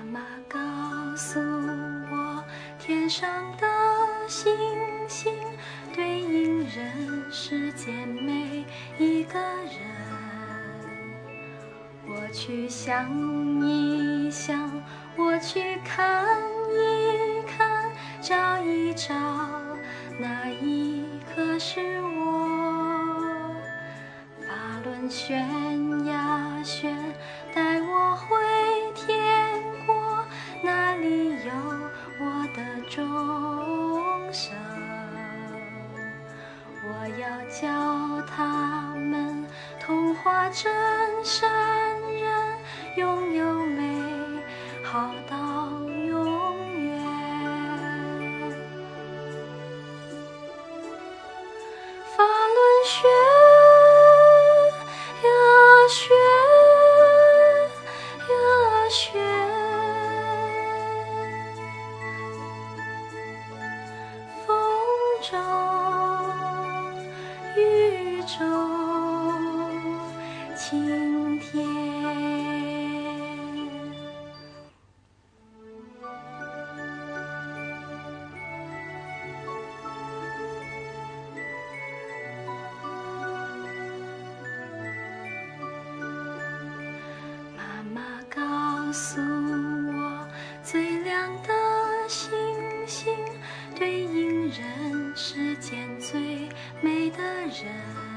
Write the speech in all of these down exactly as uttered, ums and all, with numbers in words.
妈告诉我，天上的星星对应人世间每一个人。我去想一想，我去看一看，找一找，那一刻是我。法轮旋呀旋，带我回天国，那里有我的众生。我要教他们同化真善人，拥有美好到永远。法轮旋呀旋呀旋，风中雨中晴天。妈妈告诉我，最亮的星星对应人世间最美的人。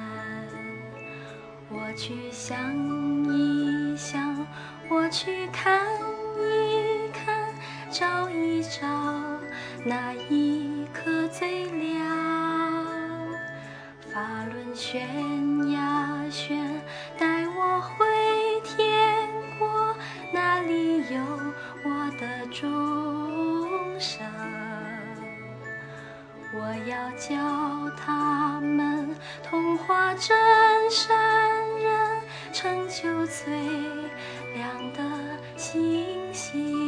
我去想一想，我去看一看，找一找，那一颗最亮。法轮旋呀旋，带我回天国，那里有我的众生。我要教他们同化真善人，成就最亮的星星。